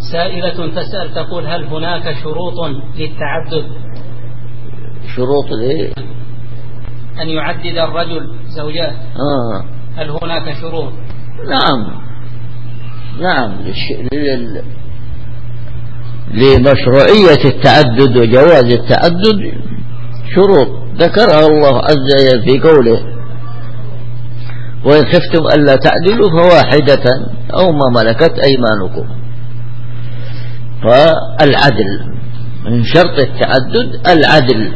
سائلة تسأل تقول: هل هناك شروط للتعدد؟ شروط ليه؟ أن يعدد الرجل زوجات. هل هناك شروط؟ نعم لمشروعية التعدد وجواز التعدد شروط ذكرها الله عز وجل في قوله: وإن خفتم ألا تعدلوا فواحدة أو ما ملكت أيمانكم. فالعدل من شرط التعدد العدل،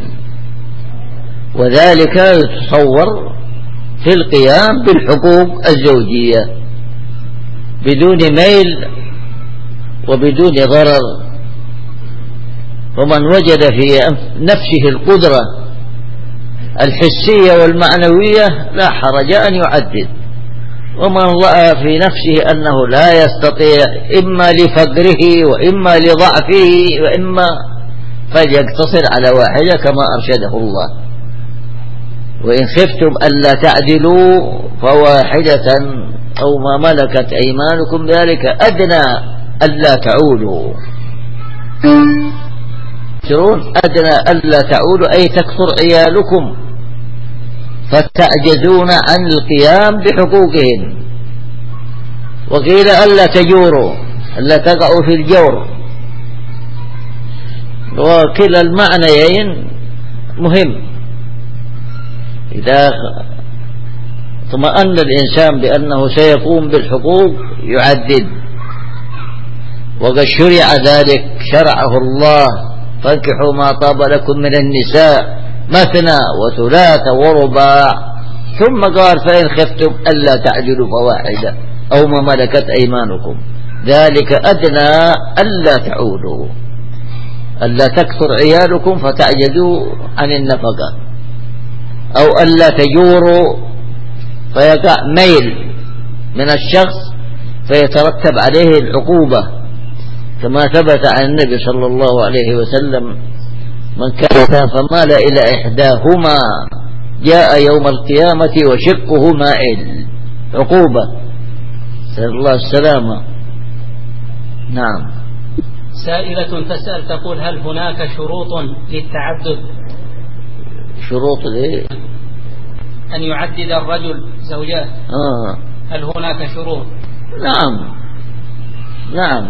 وذلك يتصور في القيام بالحقوق الزوجية بدون ميل وبدون ضرر. ومن وجد في نفسه القدرة الحسية والمعنوية لا حرج أن يعدد، ومن رأى في نفسه أنه لا يستطيع إما لفقره وإما لضعفه وإما فليقتصر على واحدة كما أرشده الله: وإن خفتم ألا تعدلوا فواحدة أو ما ملكت أيمانكم ذلك أدنى ألا تعولوا. أدنى ألا تعولوا أي تكثر عيالكم فتعجزون عن القيام بحقوقهم. وقيل ألا تجوروا، ألا تقعوا في الجور. وكلا المعنيين مهم. إذا اطمأن الإنسان بأنه سيقوم بالحقوق يعدد، وقد شرع ذلك شرعه الله: فانكحوا ما طاب لكم من النساء مثنى وثلاث ورباع. ثم قال: فإن خفتم ألا تعدلوا فواحدة أو ما ملكت أيمانكم ذلك أدنى ألا تعولوا، ألا تكثر عيالكم فتعجزوا عن النفقة، أو ألا تجوروا فيقع ميل من الشخص فيترتب عليه العقوبة، كما ثبت عن النبي صلى الله عليه وسلم: من كان فمال إلى إحداهما جاء يوم القيامة وشقه مائل. عقوبة، نسأل الله السلامة. نعم. سائلة تسأل تقول: هل هناك شروط للتعدد؟ شروط ليه؟ أن يعدد الرجل زوجات. هل هناك شروط؟ نعم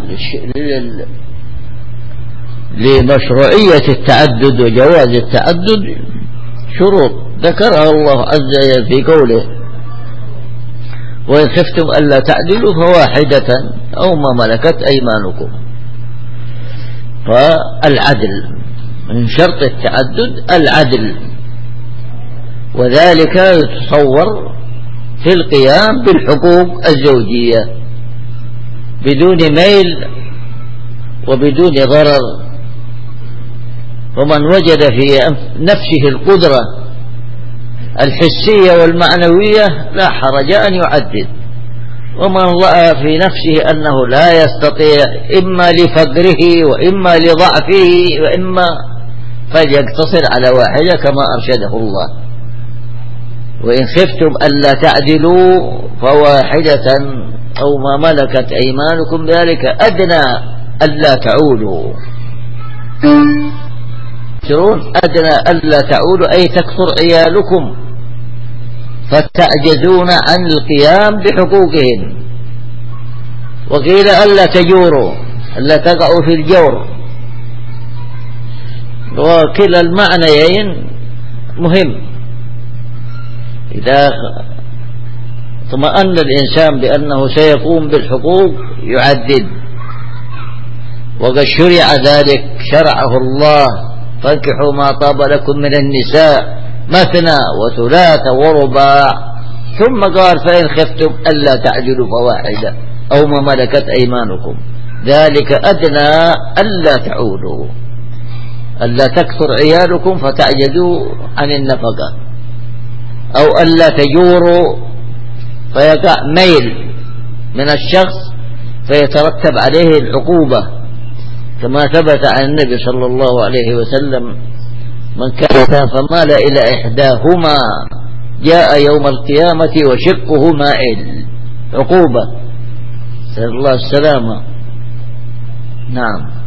لمشروعية التعدد وجواز التعدد شروط ذكرها الله عز وجل في قوله: وإن خفتم ألا تعدلوا فواحدة أو ما ملكت أيمانكم. فالعدل من شرط التعدد العدل، وذلك يتصور في القيام بالحقوق الزوجية بدون ميل وبدون ضرر. ومن وجد في نفسه القدرة الحسية والمعنوية لا حرج أن يعدد، ومن رأى في نفسه أنه لا يستطيع إما لفقره وإما لضعفه وإما فليقتصر على واحدة كما أرشده الله: وإن خفتم ألا تعدلوا فواحدة أو ما ملكت أيمانكم ذلك أدنى ألا تعولوا. أدنى ألا تعولوا أي تكثر عيالكم فتعجزون عن القيام بحقوقهم. وقيل ألا تجوروا، ألا تقعوا في الجور. وكلا المعنيين مهم. إذا اطمأن الإنسان بأنه سيقوم بالحقوق يعدد، وقد شرع ذلك شرعه الله: فانكحوا ما طاب لكم من النساء مثنى وثلاث ورباع. ثم قال: فإن خفتم ألا تعدلوا فواحدة أو ما ملكت أيمانكم ذلك أدنى ألا تعولوا، ألا تكثر عيالكم فتعجزوا عن النفقة، أو ألا تجوروا فيقع ميل من الشخص فيترتب عليه العقوبة، كما ثبت عن النبي صلى الله عليه وسلم: من كان فمال إلى إحداهما جاء يوم القيامة وشقه مائل. عقوبة، نسأل الله السلامة. نعم.